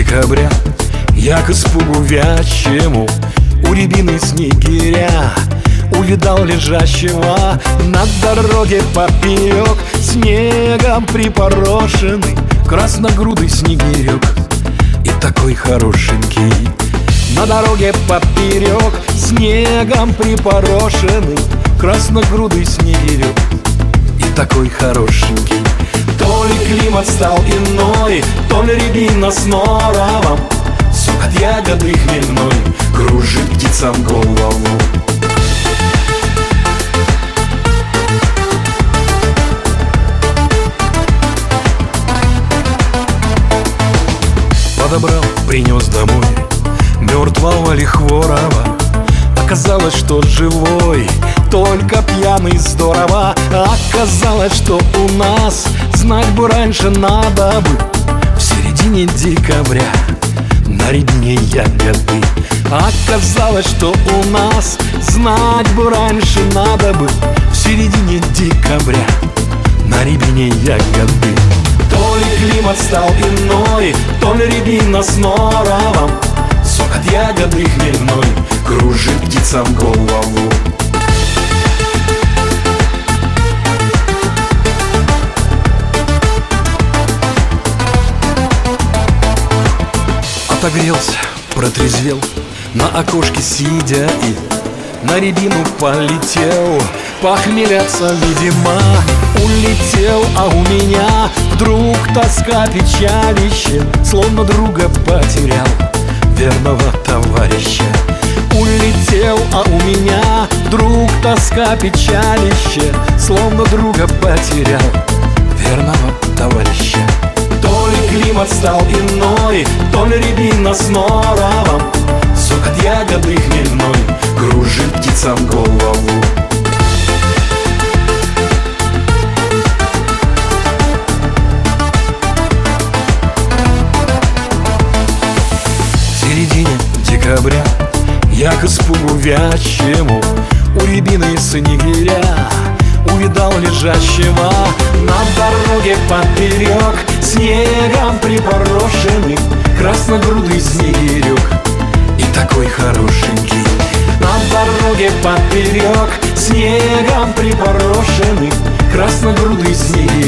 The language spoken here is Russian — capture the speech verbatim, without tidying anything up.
декабря я к испугу вящему у рябины снегиря увидал лежащего на дороге поперек, снегом припорошенный красногрудый снегирек. И такой хорошенький на дороге поперек, снегом припорошенный красногрудый снегирек. И такой хорошенький. То ли климат стал иной, то ли рябина с норовом, сок от ягоды хмельной кружит птицам голову. Подобрал, принес домой мертвого лихворова. Оказалось, что живой, только пьяный здорово. Оказалось, что у нас, знать бы раньше надо бы, в середине декабря на рябине ягоды. Оказалось, что у нас, знать бы раньше надо бы, в середине декабря на рябине ягоды. То ли климат стал иной, то ли рябина с норовом, сок от ягоды хмельной кружит птицам голову. Отогрелся, протрезвел, на окошке сидя и на рябину полетел. Похмеляться, видимо, улетел, а у меня вдруг тоска печалище, словно друга потерял, верного товарища. Улетел, а у меня вдруг тоска печалище, словно друга потерял, верного товарища. То ли климат стал иной, то ли рябина с норовом, сок от ягоды хмельной кружит птицам голову. В середине декабря я к испугу вящему у рябины снегиря увидал лежащего на дороге поперек, снегом припорошенный красногрудый снегирек. И такой хорошенький на дороге поперек, снегом припорошенный красногрудый снегирек.